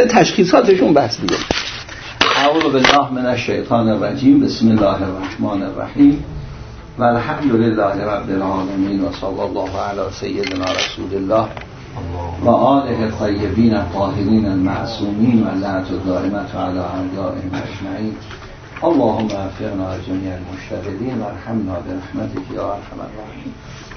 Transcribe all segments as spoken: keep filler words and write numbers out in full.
تشخیصاتشون بحث دیگه. اعوذ بالله من الشیطان الرجیم. بسم الله الرحمن الرحیم و الحمد لله رب العالمین و صلی الله علی سیدنا رسول الله و آله الطیبین الطاهرین المعصومین و لعنت الدائمة علی اعدائهم اجمعین. اللهم وفقنا جمیع المجتهدین و ارحمنا برحمتک یا ارحم الراحمین.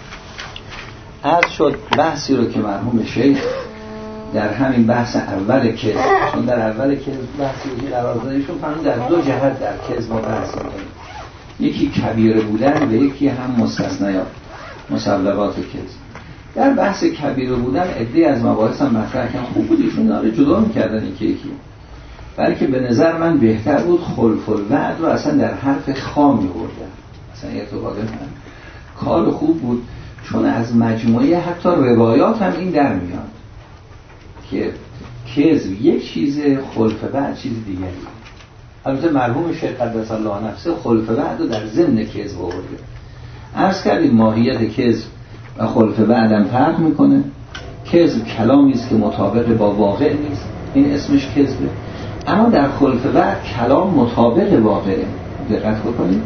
عرض شد بحثی رو که مرحوم شیخ در همین بحث اول کذب، چون در اول کذب بحثی که قرار دادنشون فرمود در دو جهت در کذب ما بحث می‌کنیم، یکی کبیره بودن و یکی هم مستثنیات مسببات کذب. در بحث کبیره بودن عده از مباحث هم مطرح کردن، خوب بود ایشون داره جدا می‌کردن یکی یکی، بلکه به نظر من بهتر بود خلف الوعد رو اصلا در حرف خا می‌بردن، اصلا ارتباط هم کار خوب بود، چون از مجموعه حتی روایات هم این در میاد که کذب یک چیزه، خلف وعد چیز دیگری. البته مرحوم شیخ قدس الله نفسه خلف وعد رو در ضمن کذب آورده. عرض کردیم ماهیت کذب و خلف وعد هم فرق میکنه. کذب کلامی است که مطابق با واقع نیست، این اسمش کذبه. اما در خلف وعد کلام مطابق واقعه. دقت بکنید،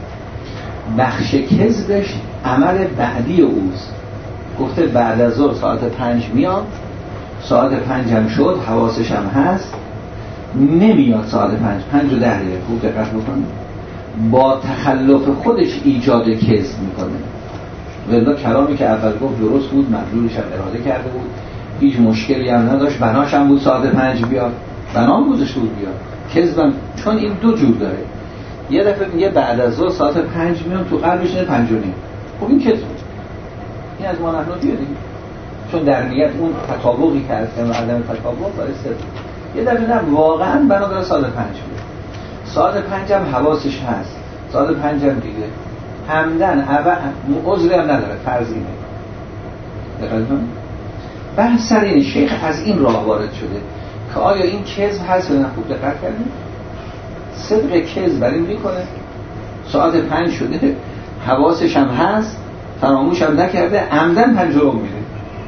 بخش کذبش عمل بعدی اوست. گفته بعد از ظهر ساعت پنج میاد، ساعت پنج هم شد، حواسش هم هست، نمیاد ساعت پنج، پنج و ده دقیقه. خوب دقت بکنید، با تخلف خودش ایجاد کذب میکنه. ولی کلامی که اول گفت درست بود، مدلولش هم اراده کرده بود، هیچ مشکلی هم نداشت، بناش هم بود ساعت پنج بیاد، بنام بودش بود بیاد. کذبم چون این دو جور داره، یه دفعه میگه بعد از ظهر ساعت پنج میام، تو قلبش اینه پنج و نیم. خب این کذب، این از ما نحن دیدیم، چون در نیت اون تطابقی که از کم عدم تطابق داره سر. یه دفعه نه واقعا بنا داره ساعت پنج بود، ساعت پنج هم حواسش هست، ساعت پنج هم دیگه همدن اول عذری هم نداره، فرضینه. دقیقا بحث سر این شیخ از این راه وارد شده که آیا این کذب هست یا نه. خوب دقت کردیم، صدق کذب بر این میکنه ساعت پنج شده، حواسش هم هست، فراموش هم نکرده، عمدن پنج رو میده،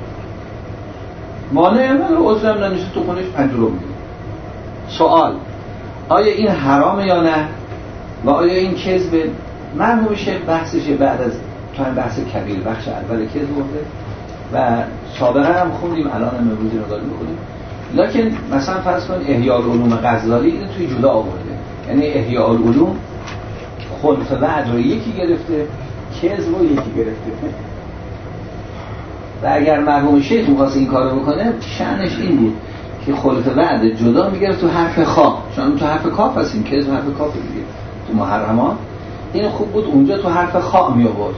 مانع هم نداره، عذر هم نمیشه، تو خونش پنج رو میده. سوال، آیا این حرامه یا نه و آیا این کذب؟ مرحوم شیخ بحثشه بعد از تو هم بحث کبیر بخش اول کذب برده و سابقا هم خوندیم، الان هم امروزی رو داریم می‌خونیم. لکن مثلا فرض کن احیاء العلوم غزالی این توی جدا آورده، یعنی احیاء العلوم خلف وعد رو یکی گرفته، کذب رو یکی گرفته. و اگر مرحوم شیخ می‌خواست این کارو بکنه، شأنش این بود که خلف وعد جدا می‌گرفت تو حرف خا، چون تو حرف کاف هستیم، کذب حرف کاف دیگه تو محرمات. این خوب بود اونجا تو حرف خا می آورد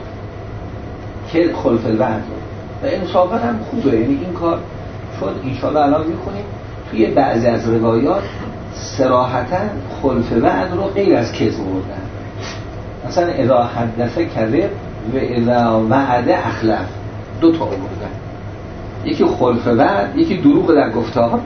که خلف الوعد و انصافا هم خوبه. یعنی این کار شد، ان شاء الله الان می‌خونیم توی بعضی از روایات صراحتاً خلف وعد رو غیر از کذب آوردن. مثلا اذا حدث کذب و اذا وعد اخلف، دو تا آوردن، یکی خلف وعد، یکی دروغ در گفتار.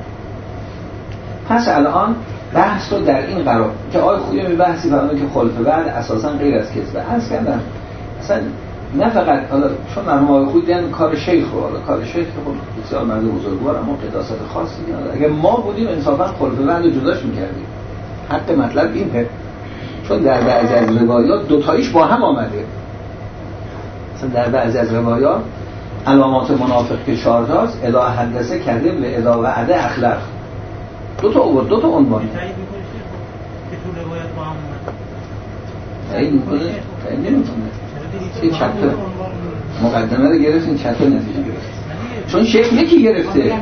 پس الان بحث رو در این قرار که آقای خویی می بحثی فرمونه که خلف وعد اساساً غیر از کذبه. عرض کردم اصلا نه فقط حالا چون مرحوم آقای خویی دیدن کار شیخ رو، حالا کار شیخ که خب بسیار مرد بزرگوار اما قداست خاصی نداره. اگه ما بودیم انصافاً خلف وعد رو جداش می‌کردیم. حق مطلب اینه، چون در بعضی از روایات دو تاییش با هم آمده. مثلا در بعضی از روایات علامات منافق که چهار تاست، اذا حدث کذب و اذا وعد اخلف، دو تا آورد، دو تا عنوان. تایید می‌کنه که تو روایات با هم اومده. تایید می‌کنه؟ تایید نمی‌کنه. این چپتر مقدمه رو گرفت، این چپتر نتیجه گرفت. چون شیخ یکی گرفته.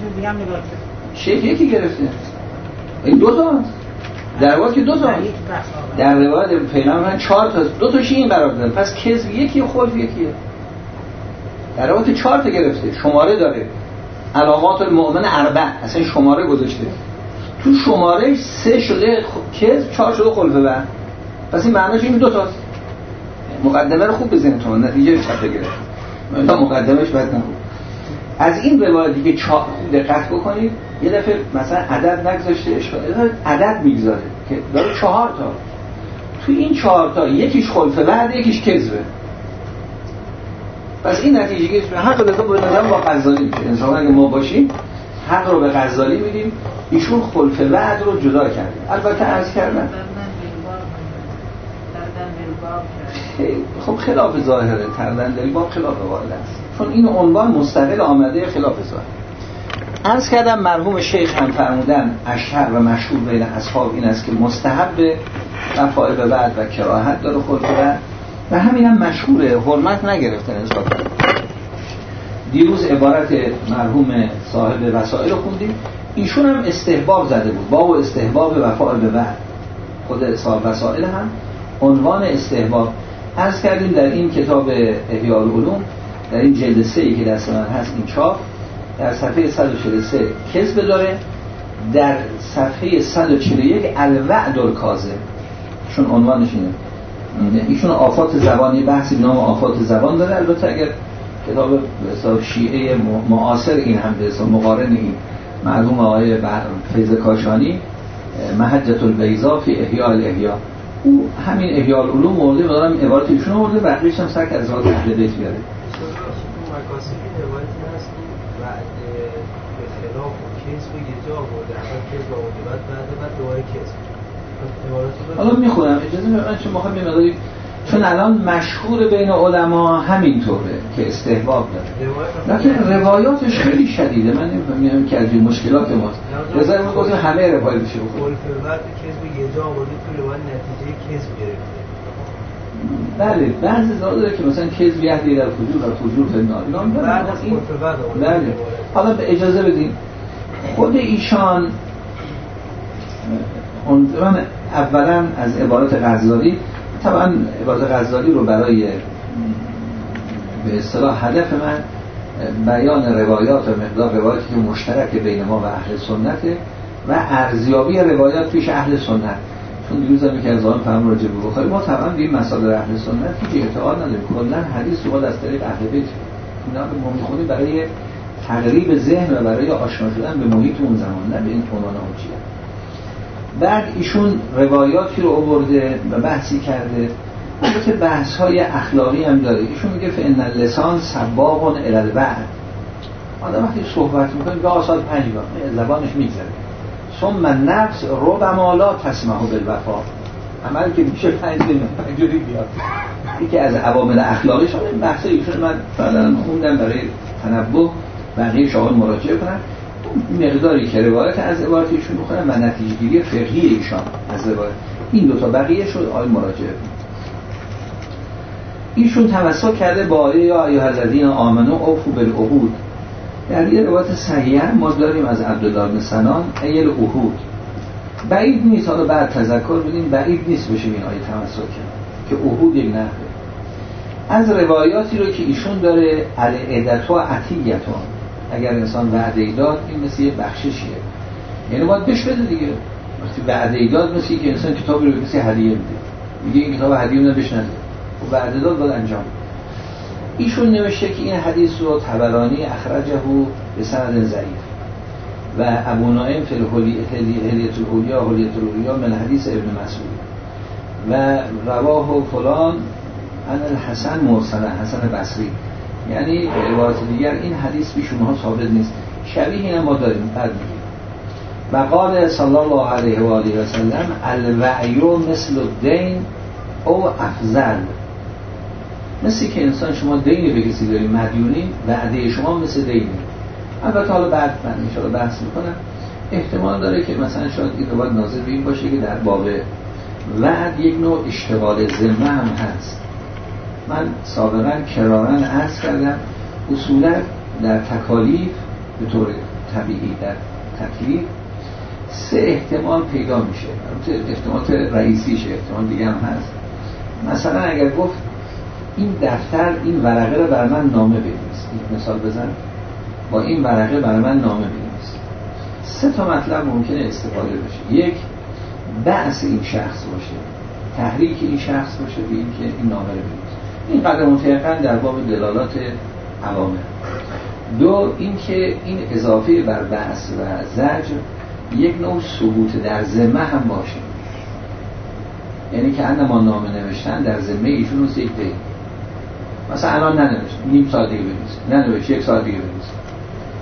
شیخ یکی گرفته. این دو تا هست. در روایت که دو تا هست. در روایت پیغمبر چهار تا هست. دو تاشی این قرار دادن. پس کذب یکی، خلف یکیه. در روایت چهار تا گرفته. شماره داره. علامات المؤمن اربع، اصلا شماره گذاشته. تو شماره سه شده کذب، چهار شده خلف وعد. پس این معناش این دو تاست. مقدمه رو خوب بزنید تو نتیجه چپه گرفت. تا مقدمهش بعد نخوب. از این روایتی که چا... دقت بکنید، یه دفعه مثلا عدد نگذاشته، عدد میگذاره که داره چهار تا. تو این چهار تا یکیش خلف وعد، یکیش کذبه. پس این نتیجه گرفت. حق لذا باید نظام با غزالی میشه. انصافا اگه ما باشیم حق رو به غزالی میدیم، ایشون خلف وعد رو جدا کرده. البته عرض کردم خب خلاف ظاهره، تردن دلباب خلاف واقع است، چون این عنوان مستقل آمده خلاف ظاهر. عرض کردم مرحوم شیخ هم فرمودن اشهر و مشهور بین اصحاب این است که مستحب وفای به وعد و کراهت داره خلف وعد و همین هم مشهوره، حرمت نگرفتن اضافه. دیروز عبارت مرحوم صاحب وسائل رو خوندیم، ایشون هم استحباب زده بود، باب استحباب وفای به وعد. خود صاحب وسائل هم عنوان استحباب. عرض کردیم در این کتاب احیاء العلوم، در این جلد سه‌ای که دست من هست این چاپ، در صفحه صد و چهل و سه کذب داره، در صفحه صد و چهل و یک الوعد الکاذب، چون عنوانش اینه. ایشون آفات زبانی بحثی به نام آفات زبان داره. البته اگر کتاب به حساب شیعه معاصر این هم به حساب مقارن این مرحوم آقای فیض کاشانی محجة البیضاء فی احیاء الاحیاء، او همین احیاء العلوم مورده دارم عبارت ایشون مورده، بقیه‌اش هم سر از ذات اهل بیت بیاره. مکاسب روایتی هست بعد به خلاف کذب یه جا آورده، اول کذب آورده بعد بعد بعد دوباره کذب. حالا میخونم اجازه بدید من چون میخوام ببینم، چون الان مشهور بین علما همینطوره که استحباب داره، لکن روایاتش خیلی شدیده. من نمی‌فهمم که از این مشکلات ماست. رضا ما گفتیم همه روایتش رو خود فرمت کذب یه جا آورده تو روایت نتیجه کذب گرفته. بله بعضی زاد داره که مثلا کذب یهدی در فجور و فجور فی النار اینا بعد از این بله. حالا به اجازه بدین خود ایشان من اولا از عبارت غزالی، طبعا عبارت غزالی رو برای به اصطلاح هدف من بیان روایات و مقدار روایاتی که مشترک بین ما و اهل سنته و ارزیابی روایات پیش اهل سنت. چون دیروز هم که از آن فهم راجع به بخاری ما طبعا به این مسائل اهل سنت هیچ اعتقاد نداریم، کلا حدیث رو باید از طریق اهل بیت اینا به ما میخونیم برای تقریب ذهن و برای آشنا شدن به محیط اون زمان، نه به این عنوان حجیت. بعد ایشون روایاتی رو آورده و بحثی کرده، البته بحث های اخلاقی هم داره. ایشون میگه فإن اللسان سباق الی الوعد، آدم وقتی صحبت میکنه به آساد پنج بار زبانش میگذره. ثم النفس ربما لا تسمح بالوفا، عمل که میشه پنج جوری بیاد. یکی از عوامل اخلاقی شده این بحث ایشون من فعلا خوندم برای تنبه بقیه شاهد مراجعه کنن، مقداری که روایت از عبارت ایشون بخونن و نتیجه گیری فقهی ایشان از روایت این دوتا بقیه شد آیه مراجعه کنن. ایشون تمسک کرده با آیه یا ایها الذین آمنوا اوفوا بالعهود. در یه روایت صحیحه ما داریم از عبدالله بن سنان ایل عهود. بعید نیست، حالا بعد تذکر بدیم، بعید نیست بشه این آیه تمسک کرد که عهود یک نحوه. از روایاتی رو که ایشون داره العدت و عطیتون، اگر انسان وعده داد این مثل یه بخششیه، یعنی باید بهش بده دیگه. وقتی وعده داد مثل که انسان کتابی رو کسی هدیه میده، میگه این کتاب هدیه میده بهش نده، و وعده داد باید انجام. ایشون نوشته که این حدیث رو طبرانی اخرجه به سند ضعیف و ابو نعیم فی الحلیة الاولیا حلیة الاولیا من حدیث ابن مسعود و رواه فلان عن الحسن مرسلا حسن بصری، یعنی به عبارت دیگر این حدیث بیشون ها ثابت نیست. شبیه این ما داریم بعد میگیم و قال صلی الله علیه و آله و سلم الوعی مثل الدین او افضل، مثل که انسان شما دینی به کسی داری مدیونی، وعده شما مثل دینی. البته حالا بعد من انشاءالله بحث میکنم، احتمال داره که مثلا شاید این روایت ناظر به این باشه که در باب وعد یک نوع اشتغال ذمه هم هست. من سابقا کرارن عرض کردم اصولا در تکالیف به طور طبیعی در تکلیف سه احتمال پیدا میشه، احتمال رئیسیشه، احتمال دیگه هم هست. مثلا اگر گفت این دفتر این ورقه رو بر من نامه بنویس، این مثال بزن، با این ورقه بر من نامه بنویس، سه تا مطلب ممکنه استفاده بشه. یک، بعث این شخص باشه، تحریک این شخص باشه به این که این نامه رو بنویس، این قدر متيقن در باب دلالات عوامل. دو، این که این اضافه بر بعث و زجر یک نوع ثبوت در ذمه هم باشه، یعنی که انما نامه نوشتن در ذمه ایشون است یک دین، مثلا الان ننوشت نیم ساعت دیگه بنویس، ننوشت یک ساعت دیگه بنویس،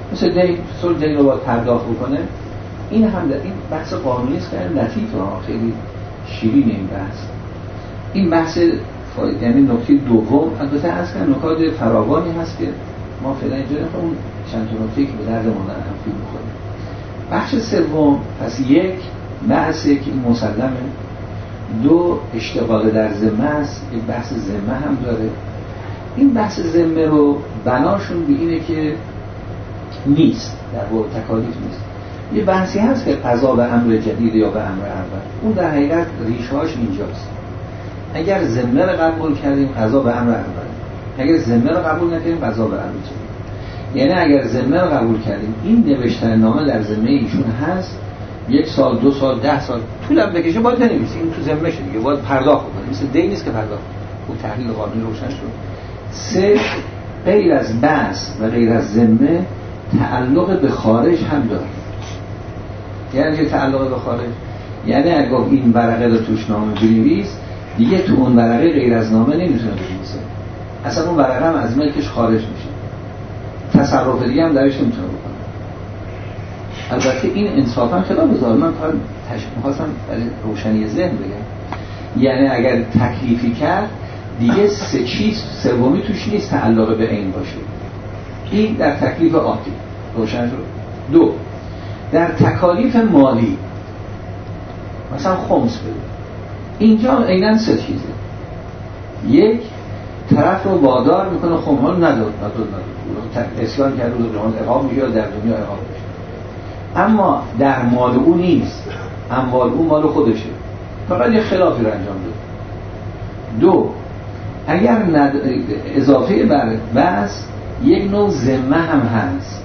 مثل دین سول دین رو باید پرداخت بکنه. این هم در این بحث قانونی است که لطیفه ها، خیلی شیرین این بحث. این بحث فاید یعنی نکته دوم. البته از که نکات فراوانی هست که ما فعلا اینجا نخواهیم اون چند تا نکته که به درد ما در هم فیلم بخوریم. بخش سوم پس یک بحثی که این مسلمه، دو اشتغال در ذمه است، یک بحث ذمه هم داره. این بحث ذمه رو بناشون به اینه که نیست، در واقع تکالیف نیست. یه بحثی هست که قضا به امر جدید یا به امر اول، اون در حقیقت ریشه‌اش اینجاست. اگر ذمه رو قبول کردیم قضا به امر اول، اگر ذمه رو قبول نکردیم قضا به امر جدید. یعنی اگر ذمه رو قبول کردیم این نوشتن نامه در ذمه ایشون هست، یک سال دو سال ده سال طولم بکشه باید بنویسیم، این تو ذمه شد دیگه، باید پرداخت کنیم، مثل دین نیست که پرداخت. اون تحلیل قانونی روشن شد. سه، غیر از بحث و غیر از ذمه تعلق به خارج هم داره. یعنی چه تعلق به خارج؟ یعنی اگه این ورقه رو توش نامه بنویس دیگه تو اون ورقه غیر از نامه نمیتونه بنویسه، اصلا اون ورقه هم از ملکش خارج میشه، تصرف دیگه هم درش نمیتونه بکنه. البته این انصافا خلاف ظاهر، من فقط تشریح خواستم برای روشنی ذهن بگم. یعنی اگر تکلیفی کرد دیگه سه چیز سومی توش نیست تعلق به عین باشه. این در تکلیف عادی روشن شد. دو، در تکالیف مالی مثلا خمس بده، اینجا عیناً سه چیزه. یک، طرف رو وادار میکنه خمس ها نداد نداد نداد اسیان کرد روز جهان عقاب میشه یا در دنیا عقاب میشه، اما در مال او نیست، اموال او مال خودشه، فقط یه خلافی رو انجام داد. دو، اگر ند... اضافه بر بس یک نوع ذمه هم هست،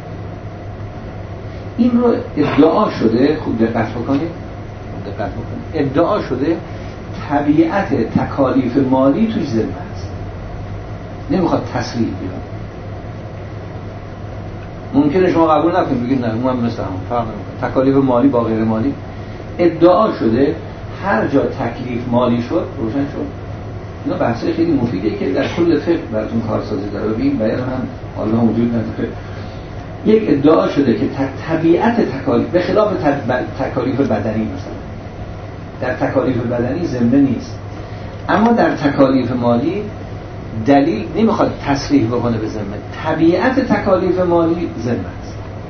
این رو ادعا شده، خوب دقت بکنید دقت بکنید ادعا شده طبیعت تکالیف مالی توی ذمه است، نمیخواد تصریح بیاد. ممکنه شما قبول نکنید بگید نه اونم مثل هم فرق نمیکنه، تکالیف مالی با غیر مالی ادعا شده، هر جا تکلیف مالی شد روشن شد. اینا بحثای خیلی مفیده که در کل فقه براتون کارسازی داره. ببین بیان هم حالا وجود نداره. یک ادعا شده که طبیعت تکالیف به خلاف تکالیف بدنی، مثلا در تکالیف بدنی ذمه نیست، اما در تکالیف مالی دلیل نمیخواد تصریح بکنه به ذمه، طبیعت تکالیف مالی ذمه است.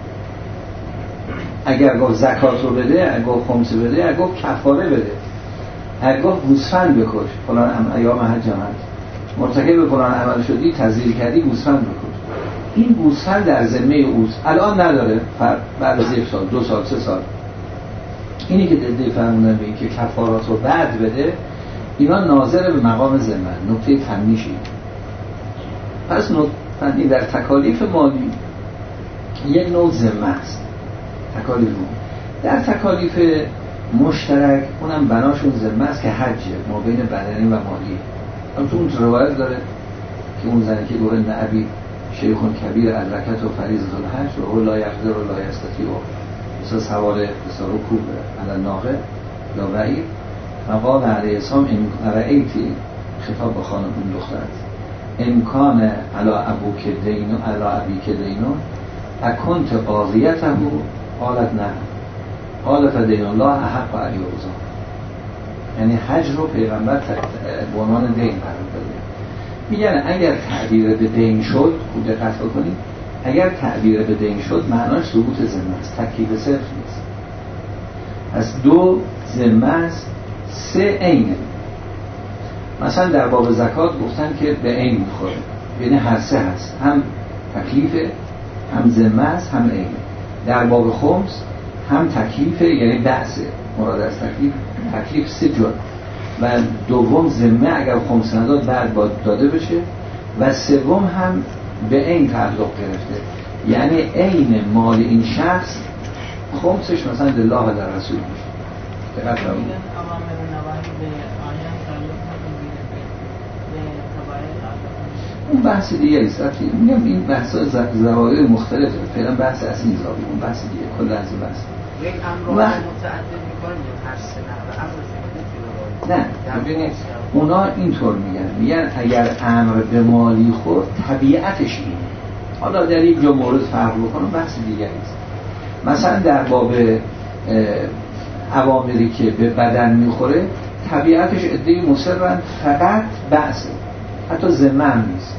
اگر گفت زکات رو بده، اگر گفت خمس بده، اگر گفت کفاره بده، اگر گفت گوسفند بکش، فلان ایام حج هم مرتکب فلان عمل شدی تزییر کردی گوسفند بکش، این گوسفند در ذمه اوست، الان نداره، بعد از یک سال دو سال سه سال. اینی که دلیل فرمودن به این که کفارات رو بعد بده، اینا ناظر به مقام ذمه، نکته فنیشی. پس نکته فنی در تکالیف مالی یک نوع ذمه است، تکالیف مالی. در تکالیف مشترک اونم بناشون ذمه است که حجه، ما بین بدنی و مالی. اما تو اون روایت داره که اون زنی که گوه نعبی شیخون کبیر ادرکت و فریضه الحج و هو لا یقدر و لا یستطیع، مثل سوار بسیار رکوب علی ناقه یا بعیر، مقام علیه السلام این رأیتی خطاب به خانم اون دخترت امکان علی ابوک دینو علی ابیک دینو اکنت قاضیته قالت نه قال فدین الله احق و علی اوزا. یعنی حج رو پیغمبر به عنوان دین قرار داده. میگن اگر تعبیر به دین شد، خوب دقت بکنید، اگر تعبیر به دین شد معناش ثبوت ذمه است، تکلیف صرف نیست. از دو ذمه است، سه عینه. مثلا در باب زکات گفتن که به عین میخوره، یعنی هر سه هست، هم تکلیفه، هم ذمه است، هم عینه. در باب خمس هم تکلیفه، یعنی بحثه، مراد از تکلیف تکلیف سه جور، و دوم ذمه اگر خمس نداد بعد باید داده بشه، و سوم هم به عین تعلق گرفته، یعنی عین مال این شخص خمسش مثلا لله و در رسول میشه. دقت کنید. اون بحث دیگه است. میگم این بحث‌ها زواید مختلفه، فعلا بحث اصلی نیست، اون بحث دیگه کلا از این بحث. یک امر رو متعدد می‌کنه یا هر سه نه امر نه ببینید اونا اینطور میگن، میگن اگر امر به مالی خورد طبیعتش اینه، حالا در یک جا مورد فرق بکنم بحث دیگری است. مثلا در باب عواملی که به بدن میخوره طبیعتش عده‌ای مصرن فقط بحثه، حتی ذمه هم نیست،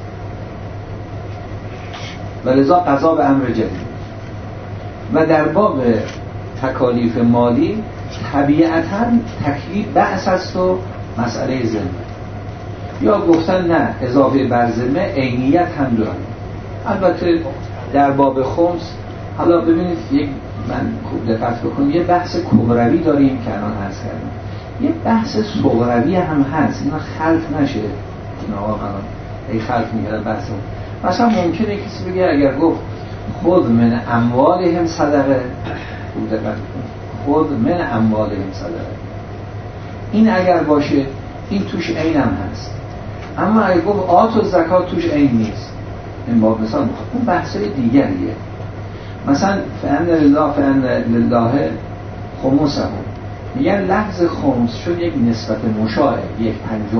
و لذا قضا به امر جدید. و در باب تکالیف مالی طبیعتاً تکلیف بحث است و مسئله ذمه، یا گفتن نه اضافه بر ذمه عینیت هم داره. البته در باب خمس حالا ببینید، یک من خوب دقت بکنید، یه بحث کبروی داریم که الان عرض کردم، یه بحث صغروی هم هست، اینا خلط نشه. اینا واقعا ای خلط میگردن بحث هم. مثلا ممکنه کسی بگه اگر گفت خود من اموالهم صدقه، خوب دقت بکنید، خود من اموالهم صدقه، این اگر باشه این توش عین هم هست. اما اگر گفت آت و زکات توش عین نیست، این باب مثال میخواد، اون بحثای دیگریه. مثلا فأن لله فأن لله خمسه، میگن لفظ خمس شد یک نسبت مشاعر، یک پنجم.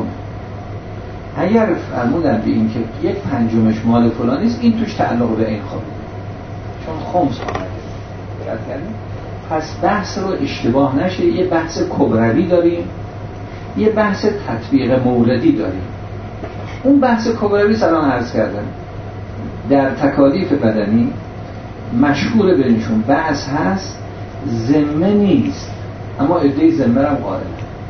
اگر فرمودن به این که یک پنجمش مال فلان نیست، این توش تعلق به این خواهد، چون خمس آمده. دقت کردیم؟ پس بحث رو اشتباه نشه، یه بحث کبروی داریم، یه بحث تطبیق موردی داریم. اون بحث کبروی سلام عرض کردم در تکالیف بدنی مشهور بینشون بحث هست، ذمه نیست اما عده ذمه هم قائل،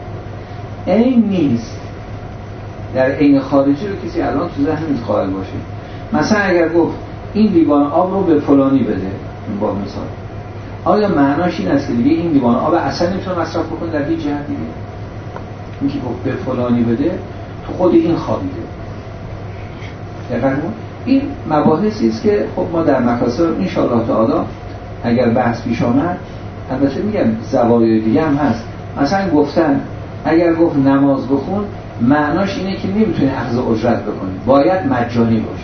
عین نیست. در عین خارجی رو کسی الان تو ذهن نیست قائل باشه. مثلا اگر گفت این لیوان آب رو به فلانی بده، این با مثال، آیا معناش این است که دیگه این لیوان آب اصلا نمیتونه مصرف بکنه در هیچ جهت دیگه؟ این که گفت به فلانی بده تو خود این خوابیده. دقیقاً این مباحثی است که خب ما در مکاسب ان شاء الله تعالی اگر بحث پیش آمد، البته میگم زوایای دیگه هم هست. مثلا گفتن اگر گفت نماز بخون، معناش اینه که نمیتونی اخذ اجرت بکنی، باید مجانی باشه.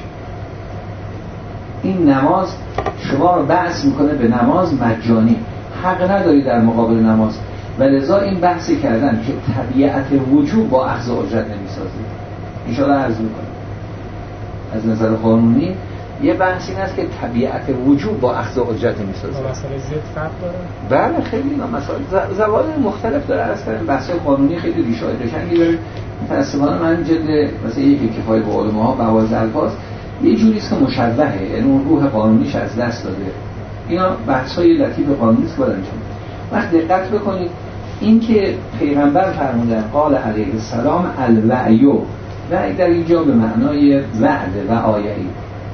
این نماز شما رو بحث میکنه به نماز مجانی، حق نداری در مقابل نماز، و لذا این بحثی کردن که طبیعت وجوب با اخذ اجرت نمیسازه. ان شاء الله عرض میکنم از نظر قانونی یه بحث این است که طبیعت وجوب با اخذ اجرت میسازه. مسئله زد فرق داره؟ بله خیلی اینا مسائل زواید مختلف داره. از کردن بحث قانونی خیلی ریشه‌های قشنگی داره. متأسفانه من جلد مثلا یکی کفایه به علماء بواز الفاظ یه جوری است که مشوهه، یعنی اون روح قانونیش از دست داده. اینا بحث‌های لطیف قانونی است بودن. وقت دقت بکنید این که پیغمبر فرمودن قال علیه السلام الوعی، وعی در اینجا به معنای وعد و آیه‌ای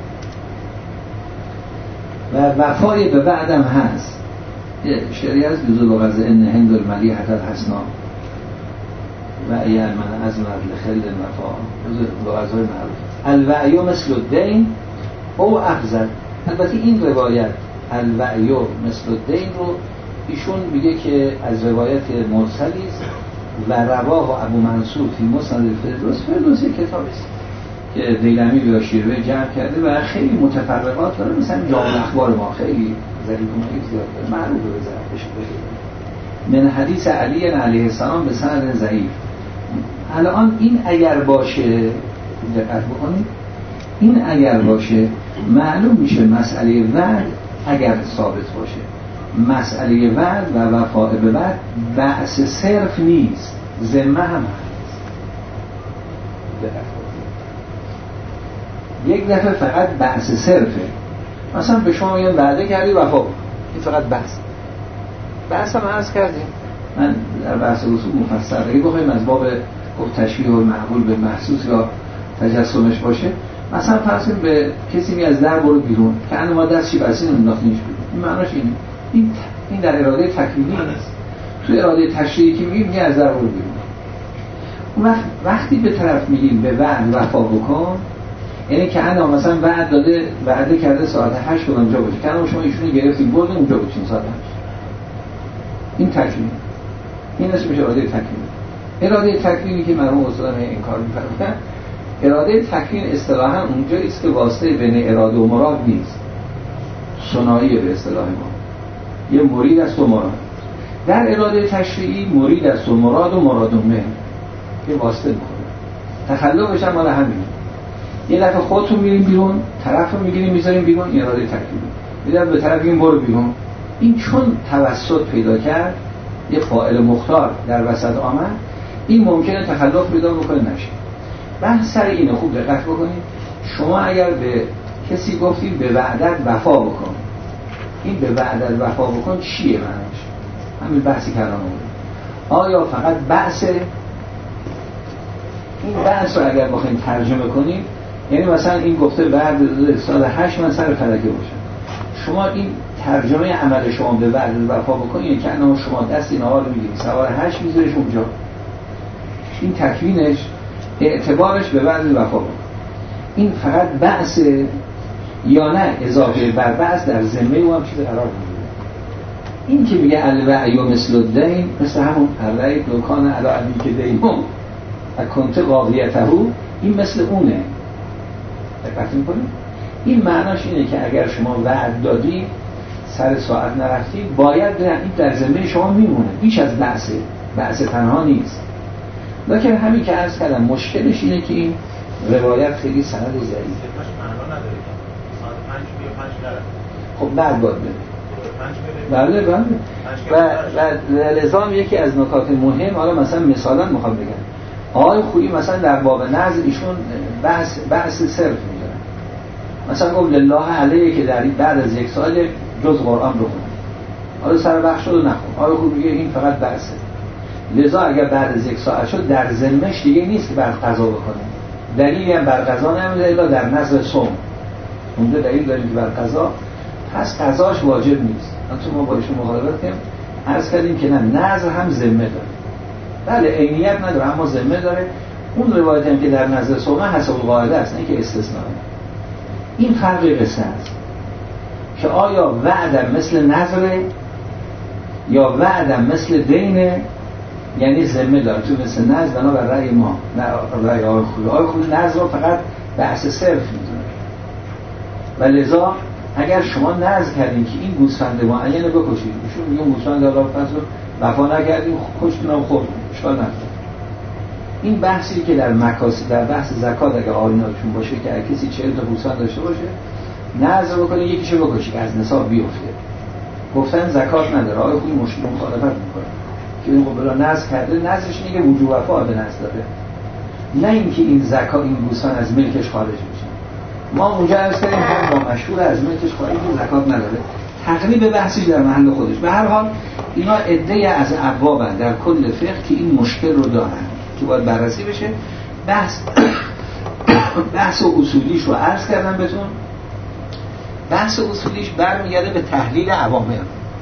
و وفای به وعدم هست. یه شعری از جزو لغز ان هند الملیحة الحسنا وعی من از مرد خل وفا، جزو لغزهای معروف. الوعی مثل الدین او افضل. البته این روایت الوعی مثل الدین رو ایشون میگه که از روایت مرسلی است و رواه ابو منصور فی مسند الفردوس. فردوس یک کتابی است که دیلمی به شیروه جمع کرده و خیلی متفرقات داره، مثلا جامع اخبار ما خیلی ظریف و زیاد داره، معروفه به ظرفش بشه. من حدیث علی علیه السلام به سند ضعیف. الان این اگر باشه، دقت بکنید، این اگر باشه معلوم میشه مسئله وعد اگر ثابت باشه، مسئله وعد و وفاء به وعد بحث صرف نیست، ذمه هم هست. یک دفعه فقط بحث صرفه، مثلا به شما میگن وعده کردی وفا، این فقط بحث. بحث هم عرض کردیم من در بحث رسول مفصل. اگه بخوایم از باب تشبیه و معقول به محسوس یا تجسمش باشه، مثلا فرض کنیم به کسی می از در برو بیرون که انا ما دستشی بسین انداختینش بیرون، این معناش اینه. این این در اراده تکوینی نیست. تو اراده تشریعی که میگیم میگه از در برو بیرون. اون وقت وقتی به طرف میگیم به وعد وفا بکن، یعنی که انا مثلا وعد داده، وعده کرده ساعت هشت به اونجا باشه، که انا شما ایشونو گرفتیم بردیم اونجا بودین ساعت هشت. این تکوین، این اسمش اراده تکوینی. اراده تکوینی که مرحوم استادم این کار می‌فرمایند، اراده تکوین اصطلاحاً اونجایی است که واسطه بین اراده و مراد نیست، ثنائیه به اصطلاح ما، یه مرید است و مراد. در اراده تشریعی مرید است و مراد و مراد و مه یه واسطه می‌خوره، تخلفش هم مال همینه. یه دفعه خودتون میریم بیرون، طرف رو میگیریم میذاریم بیرون، اراده تکلیف میدن به طرف این برو بیرون. این چون توسط پیدا کرد، یه فاعل مختار در وسط آمد، این ممکنه تخلف پیدا بکنه نشه. بحث سر اینو خوب دقت بکنید. شما اگر به کسی گفتید به وعدت وفا بکن، این به وعدت وفا بکن چیه معنیش؟ همین بحثی کردم بود. آیا فقط بحث این بحث رو اگر بخوایم ترجمه کنیم، یعنی مثلا این گفته بعد سال هشت من سر فلکه باشم، شما این ترجمه عمل شما به وعدت وفا بکنید که انما شما دست این آقا رو میگیرید سوار هشت میذاریش اونجا، این تکوینش اعتبارش به وعدت وفا بکن. این فقط بحث یا نه اضافه بر بحث در ذمه او هم چیز قرار میگیره. این که میگه الوعی و مثل الدین، مثل همون الوعی دوکان علا علی که دینم اکنت قاضیته، این مثل اونه. دقت میکنید؟ این معناش اینه که اگر شما وعد دادی سر ساعت نرفتی باید این در ذمه شما میمونه، بیش از بحثه، بحث تنها نیست. لکن همین که عرض کردم مشکلش اینه که این روایت خیلی سند ضعیفه. خب بعد باید بده. بله بله. و و لزام یکی از نکات مهم، حالا مثلا مثلا میخوام بگم آقای خویی مثلا در باب نظر ایشون بحث بحث صرف میذارن. مثلا گفت لله علیه که در بعد از یک سال جز قرآن رو خونن، حالا سر بخش رو نخون. آقای خویی میگه این فقط بحثه، لذا اگر بعد از یک ساعت شد در ذمه‌اش دیگه نیست که بر قضا بکنه. دلیلی هم بر قضا نمیده الا در نظر صوم. اونجا دلیل داریم که بر قضا، پس قضاش واجب نیست. تو ما با ایشون مخالفت کردیم، عرض کردیم که نه، نظر هم ذمه داره. بله عینیت نداره اما ذمه داره. اون روایت هم که در نظر صوم حسب القاعده است، نه که استثناء. این فرق قصه است که آیا وعدم مثل نظر یا وعدم مثل دینه، یعنی ذمه داره تو مثل نظر بنا بر رأی ما، نه رأی آقای خویی. آقای خویی نظر رو فقط بحث صرف میدونه و لذا اگر شما نظر کردین که این گوسفند معین رو بکشید، ایشون میگه گوسفند الله پس رو وفا نکردیم کشتونم خورد اشکال نداره. این بحثی که در مکاسب در بحث زکات اگر آیناتشون باشه که اگه کسی چهل تا گوسفند داشته باشه نظر بکنه یکیشو بکشه که از نصاب بیفته، گفتن زکات نداره. آقای خویی مشکل مخالفت میکنه که این قبلا نظر کرده، نظرش اینه که وجوب وفا به نظر داره، نه اینکه این زکات این گوسفند از ملکش خارج میشه. ما اونجا عرض کردیم هم با مشهور از ملکش خارج میشه، زکات نداره. تقریب بحثی در محل خودش. به هر حال اینا عده از ابوابن در کل فقه که این مشکل رو دارن که باید بررسی بشه. بحث بحث اصولیش رو عرض کردم بهتون. بحث اصولیش برمیگرده به تحلیل اوامر.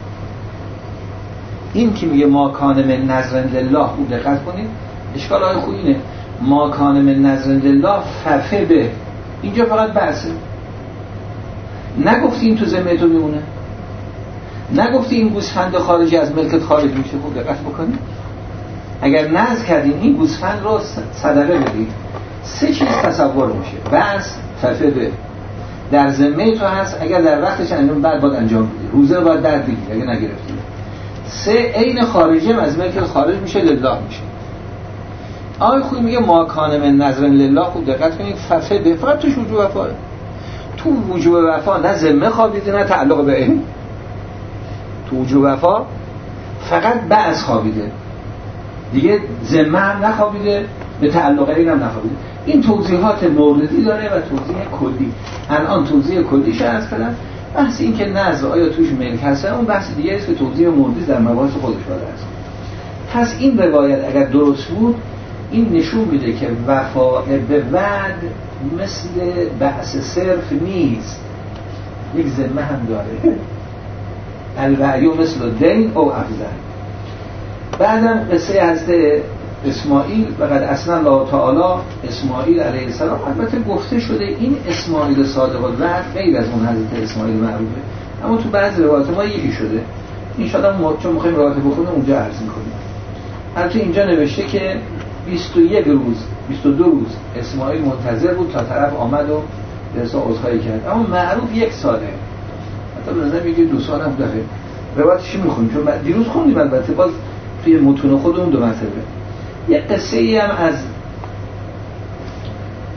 این که میگه ما کان من نظر لله، خوب دقت کنید اشکال های خوب اینه، ما کان من نظر لله ففه به، اینجا فقط بحثه، نگفتی این تو ذمه تو میمونه، نگفتی این گوسفند خارجی از ملکت خارج میشه. خوب دقت بکنید اگر نظر کردین این گوسفند رو صدقه بدید، سه چیز تصور میشه. بحث ففه به در ذمه تو هست، اگر در وقتش انجام بعد باید انجام بدی، روزه باید در بگیری اگر نگرفتی. سه عین خارجی هم از ملک خارج میشه، لله میشه. آقای خویی میگه ما کان من نظر لله، خوب دقت کنید ففه به، فقط توش وجوب وفا، تو وجوب وفا نه ذمه خوابیده نه تعلق به این، تو وجوب وفا فقط بعض خوابیده دیگه، ذمه هم نخوابیده، به تعلق این هم نخوابیده. این توضیحات موردی داره و توضیح کلی. الان توضیح کلیش عرض کردم. بحث این که نظر آیا توش ملک هستن اون بحث دیگه است که توضیح موردی در مباحث خودش داره است. پس این روایت اگر درست بود این نشون میده که وفا به وعد مثل بحث صرف نیست، یک ذمه هم داره. الوعی مثل دین او افضل. بعدم قصه حضرت اسماعیل و قد اثنى الله تعالی اسماعیل علیه السلام، البته گفته شده این اسماعیل صادق الوعد غیر از اون حضرت اسماعیل معروفه، اما تو بعضی روایات ما یکی شده. ان شاءالله ما چون می‌خوایم روایت بخونیم اونجا عرض می‌کنیم. البته اینجا نوشته که بیست و یک روز بیست و دو روز اسماعیل منتظر بود تا طرف آمد و رسا عذرخواهی کرد، اما معروف یک ساله، حتی به نظر میگه دو سال هم داره. روایتش می‌خونیم چون دیروز خوندیم البته باز توی متون خودمون دو مرتبه. یک قصه ای هم از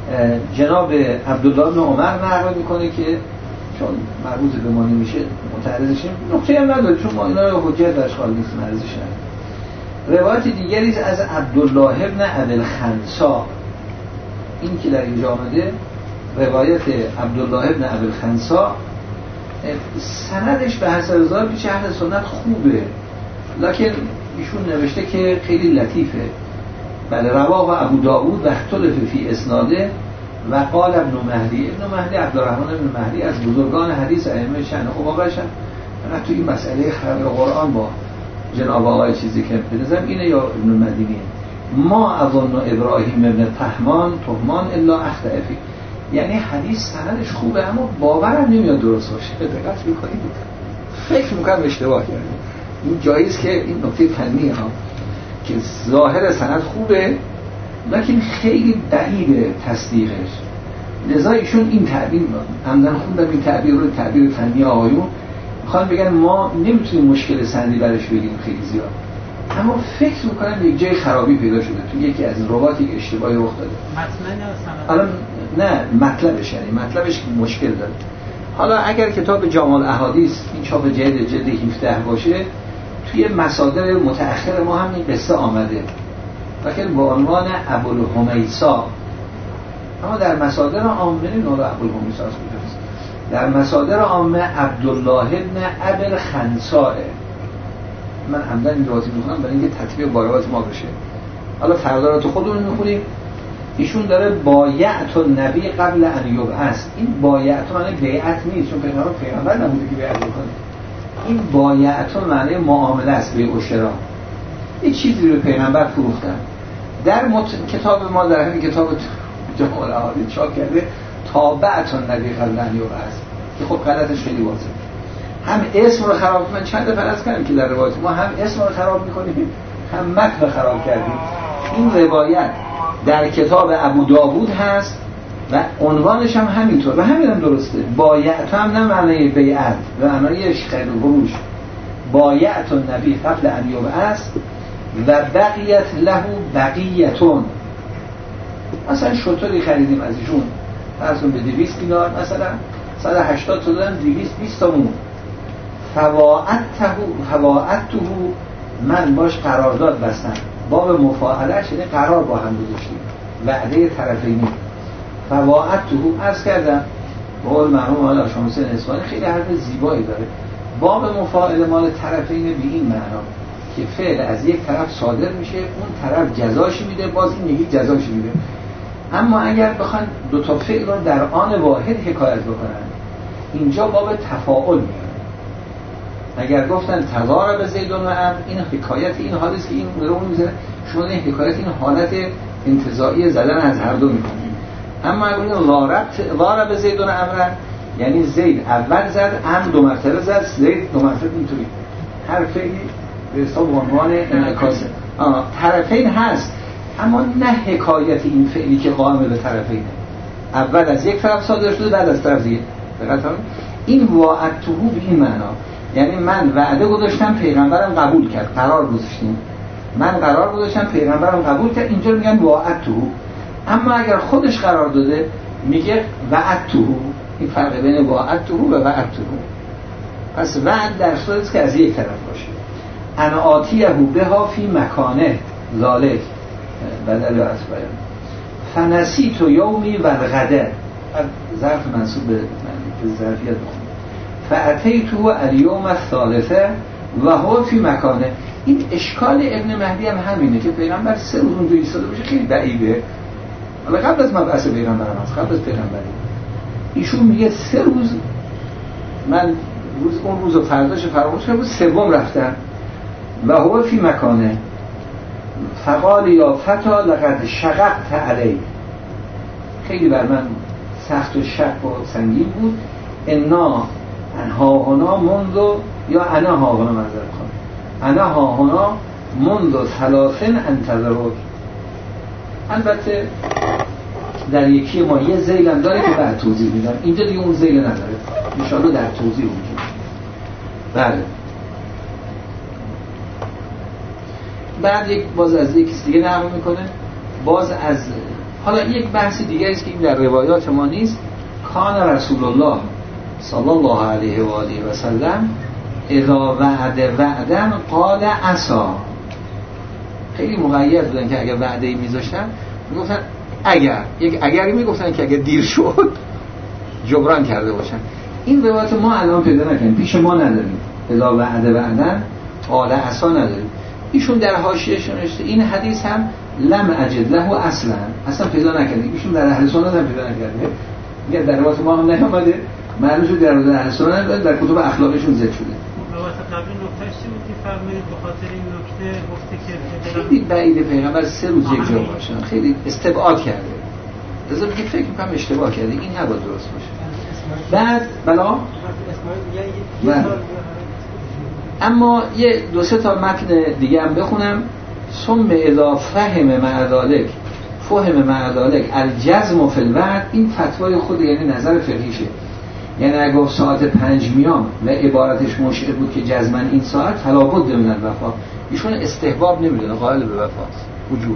جناب عبدالله بن عمر نقل میکنه که چون مربوط به ما نمیشه متعرضشیم، نقطه هم نداره چون ما اینا رو حجت در اشغال نیست مرزش نداره. روایت دیگری از عبدالله بن ابوالخنسا، این که در اینجا آمده روایت عبدالله بن ابوالخنسا، سندش به حسب ظاهر پیش اهل سنت خوبه، لکن ایشون نوشته که خیلی لطیفه. بله رواه ابو داود و اختلف فی اسناده و قال ابن مهدی. ابن مهدی عبدالرحمن ابن مهدی از بزرگان حدیث ائمه شأن عقابشن. من تو این مسئله خبر قرآن با جناب آقای چیزی که بنظرم اینه یا ابن مدینی، ما اظن ابراهیم ابن طهمان طهمان الا اخطأ فی، یعنی حدیث سندش خوبه اما باورم نمیاد درست باشه. دقت میکنید فکر میکنم اشتباه کردم. این جایز که این نکته فنیه ها که ظاهر سند خوبه لکن خیلی بعیده تصدیقش. لذا ایشون این تعبیر عمدن خوندم این تعبیر رو تعبیر فنی آقایون میخوان بگن ما نمیتونیم مشکل سندی برش بگیم خیلی زیاد، اما فکر میکنم یک جای خرابی پیدا شده تو یکی از این رباط یک اشتباهی رخ داده. حالا نه مطلبش، یعنی مطلبش مشکل داره. حالا اگر کتاب جامع الاحادیث این چاپ جدید جلد هفده باشه، توی مصادر متأخر ما هم این قصه آمده لکن با عنوان ابوالحمیصا، اما در مصادر عامه نور ابوالحمیصا است. در مصادر عامه عبدالله بن ابوالخنسا. من عمدن این روایت میخونم برای اینکه تطبیق با روایت ما بشه. حالا فردا رو تو خودمون میخونیم. ایشون داره بایعت النبی قبل ان یبعث. این بایعت معنی بیعت نیست، چون پیغمبر پیغمبر نبوده که بیعت بکنه. این بایعت معنی معامله است، بیع و شرا. یه چیزی رو پیغمبر فروختن. در مت... کتاب ما در همین کتاب جامع الاحادیث چاپ کرده تابعت النبی قبل ان یبعث، که خب غلطش خیلی واضحه. هم اسم رو خراب، من چند دفعه عرض کردم که در روایت ما هم اسم رو خراب می‌کنیم هم متن رو خراب کردیم. این روایت در کتاب ابو داود هست و عنوانش هم همینطور و همین هم درسته. بایعت هم نه معنی بیعت و معنی خرید و فروش. بایعت النبی قبل ان یبعث و بقیت له بقیتون. مثلا شطوری خریدیم از ایشون فرضون به دویست دینار، مثلا صد و هشتاد تا دادن دویست و بیست تا مون. فواعدته فواعدته من باش قرارداد بستم. باب مفاعله شده قرار با هم گذاشتیم، وعده طرفینی. فواعدته عرض کردم به قول مرحوم آقای شمسین اصفهانی خیلی حرف زیبایی داره. باب مفاعله مال طرفین به این معنا که فعل از یک طرف صادر میشه، اون طرف جزاش میده، باز این یکی جزاش میده. اما اگر بخوان دو تا فعل رو در آن واحد حکایت بکنن، اینجا باب تفاعل میاد. اگر گفتن تضارب زید و عمرو، این حکایت این حالت که این رو میذاره، شما این حکایت این حالت انتزاعی زدن از هر دو میکنید. اما اگر این ضارب ضارب زید و عمرو، یعنی زید اول زد، عمرو دو مرتبه زد، زید دو مرتبه، اینطوری هر فعلی به حساب عنوان انعکاسه. طرفین هست اما نه حکایت این فعلی که قائم به طرفینه، اول از یک طرف صادر شده بعد از طرف دیگه. این وعدته به این معنا، یعنی من وعده گذاشتم پیغمبرم قبول کرد، قرار گذاشتیم من قرار گذاشتم پیغمبرم قبول کرد، اینجا میگن وعدته. اما اگر خودش قرار داده میگه وعدته. این فرق بین وعدته و وعدته. پس وعد در صورتی که از یک طرف باشه. انا آتیه بها فی مکانه ذالک بدل از بیان فنسیت یومی و الغده، ظرف منصوب به ظرفیت بخون. فاتیته الیوم الثالثه و هو فی مکانه. این اشکال ابن مهدی هم همینه که پیغمبر سه روز اونجا ایستاده باشه، خیلی بعیده. حالا قبل از مبعث پیغمبر هم هست، قبل از پیغمبری ایشون میگه سه روز من روز اون روز و فرداش فراموش کردم، روز سوم رفتم و هو فی مکانه. فقال یا فتا لقد شققت علی، خیلی بر من سخت و شق و سنگین بود. انا ها هنا منذ یا انا ها هنا منظر کنم انا ها هنا منذ ثلاثین انتظرک. البته در یکی ما یه زیل هم داره که بعد توضیح میدم، اینجا دیگه اون زیل نداره، انشاءالله در توضیح اونجا. بله بعد یک باز از یک کسی دیگه نقل میکنه، باز از حالا یک بحث دیگه است که این در روایات ما نیست. کان رسول الله صلی الله علیه و آله و سلم اذا وعد وعدن قال عسا. خیلی مقید بودن که اگر وعده‌ای میذاشتن میگفتن اگر، یک اگری میگفتن که اگر دیر شد جبران کرده باشن. این روایت ما الان پیدا نکنیم، پیش ما نداریم. اذا وعد وعدن قال عسا نداریم. ایشون در حاشیه‌اش نوشته این حدیث هم لم اجد له اصلا، اصلا پیدا نکردیم. ایشون در اهل سنت هم پیدا نکرده، میگه در روایت ما هم نیامده، معلومه در اهل سنت در کتب اخلاقشون ذکر شده. روایت قبلی نکتهش چی بود که فرمودید به خاطر این نکته گفته که خیلی بعید پیغمبر سه روز یک جا باشن، خیلی استبعاد کرده. لازم که فکر کنم اشتباه کرده، این نباید درست باشه. بعد بلا اما یه دو سه تا متن دیگه هم بخونم. ثم اذا فهم مع ذلك فهم مع ذلك الجزم فی الوعد. این فتوای خود یعنی نظر فقهیشه، یعنی اگه گفت ساعت پنج میام و عبارتش مشعر بود که جزماً این ساعت فلا بد من الوفا. ایشون استحباب نمیدونه، قائل به وفاست، وجوب.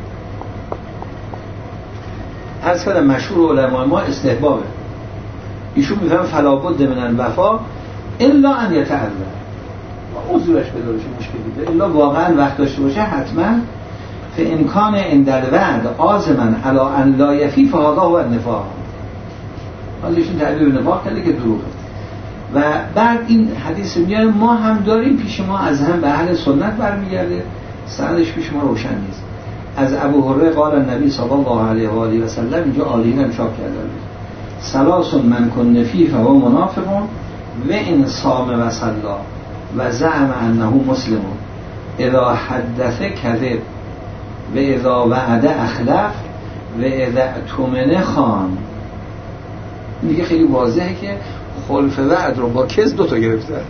از کردم مشهور علمای ما استحبابه. ایشون میفهم فلا بد من الوفا الا ان یتعذر، عذرش بده باشه، مشکلی داره، الا واقعا وقت داشته باشه حتما. فامکان عند الوعد عازما علی ان لا یفی فهذا هو النفاق. حالا ایشون تعبیر نفاق کرده که دروغه. و بعد این حدیث میاره ما هم داریم پیش ما، از هم به اهل سنت برمیگرده، سندش پیش ما روشن نیست. از ابو هریره قال النبی صلی الله علیه و آله و سلم، اینجا عالیه انشاب کرده، ثلاث من کن فیه فهو منافق و ان صام و صلا و زعم انه مسلم اذا حدث کذب و اذا وعد اخلف و اذا اؤتمن خان. دیگه خیلی واضحه که خلف وعد رو با کذب دو تا گرفته. نقضم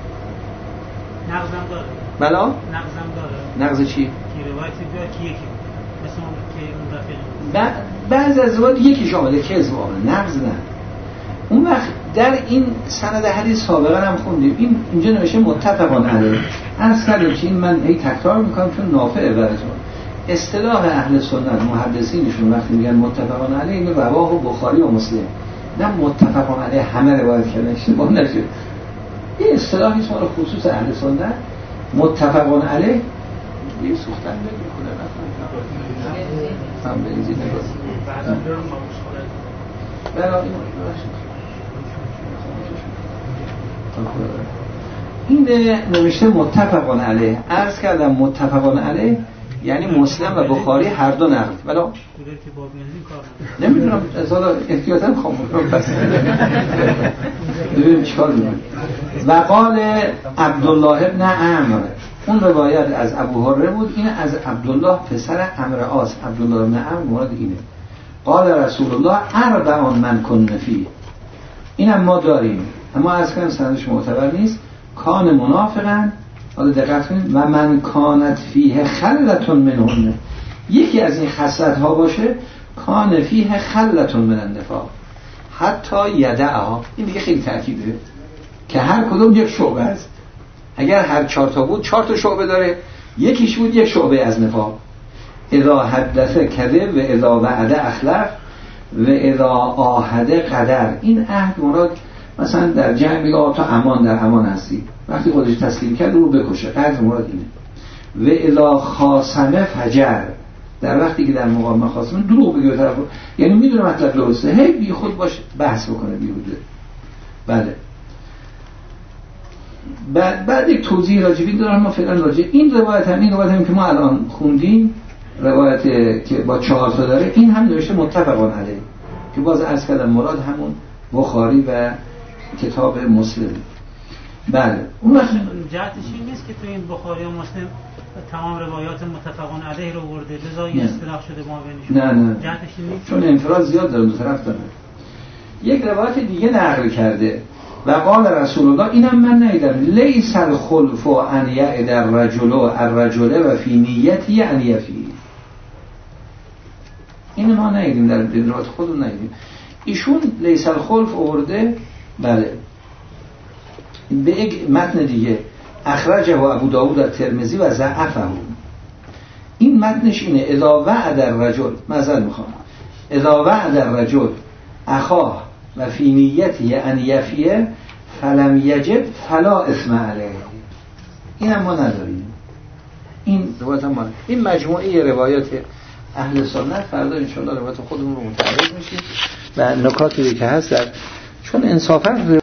داره. بلا؟ نقضم داره. نقض چی؟ که روایتی بیا که یکی مثل اون که اون رفیق بعض از روایات یکی شامل کذب آمده، نقض نه. اون وقت در این سند حدیث سابقا هم خوندیم، این اینجا نوشته متفقان علیه. عرض کردم که این من هی تکرار میکنم چون نافعه براتون. اصطلاح اهل سنت محدثینشون وقتی میگن متفقان علیه، این رواه و بخاری و مسلم، نه متفقان علیه همه روایت کردن، اشتباه نشه. این اصطلاحی است مال خصوص اهل سنت. متفقان علیه یه سوختن بگیر خدا نفهم هم بنزین نگاه برای این نوشته متفقان علیه. عرض کردم متفقان علیه یعنی مسلم و بخاری هر دو نقل. ولی نمیدونم از حالا احتیاطاً خاموش رو بس ببینیم چیکار می‌کنه. و قال عبدالله ابن عمرو، اون روایت از ابو هریره بود، این از عبدالله پسر عمرو عاص. عبدالله ابن عمرو مراد اینه. قال رسول الله اربع من کن فیه. اینم ما داریم، اما از کنم سندش معتبر نیست. کان منافقن، حالا دقت کنید، و من کانت فیه خلتون منهن، یکی از این خصلت ها باشه کان فیه خلتون من النفاق حتی یدعها. این دیگه خیلی تأکیده که هر کدوم یک شعبه است. اگر هر چهار تا بود چهار تا شعبه داره، یکیش بود یک شعبه از نفاق. اذا حدث کذب و اذا وعد اخلف و اذا عاهد قدر. این عهد مراد مثلا در جنگ میگه تو امان در امان هستی، وقتی خودش تسلیم کرد رو بکشه، قدر مراد اینه. و اذا خاصمه فجر، در وقتی که در مقابل خاصمه دروغ بگه طرف، یعنی میدونه مطلب درسته، هی بی خود باش بحث بکنه بیهوده. بله. بعد بعد یک توضیح راجبی دارم. ما فعلا راجع این روایت هم این روایت هم که ما الان خوندیم، روایت که با چهار تا داره، این هم نوشته متفقان علیه که باز عرض کردم مراد همون بخاری و کتاب مسلم. بله. اون وقت جهتش این نیست که تو این بخاری و مسلم تمام روایات متفقان علیه رو ورده، لذا یه اصطلاح شده ما بینشون. نه نه. جهتش این نیست چون انفراد زیاد داره، دو طرف داره. یک روایت دیگه نقل کرده و قال رسول الله، اینم من ندیدم، لیس الخلف ان یعد الرجل الرجل و فی نیتی ان یفی. این ما ندیدیم در روایت خودمون ندیدیم. ایشون لیس الخلف آورده. بله. به یک متن دیگه اخرجه و ابو داود الترمذی و ضعفه. این متنش اینه اذا وعد الرجل، معذرت میخوام، اذا وعد الرجل اخاه و فی نیته ان یفیه فلم یجب فلا اسم علیه. این هم ما نداریم. این روایت هم ما نداریم. این مجموعه روایات اهل سنت، فردا انشاءالله روایت خودمون رو متعرض میشیم و نکاتی که هست در، چون انصافا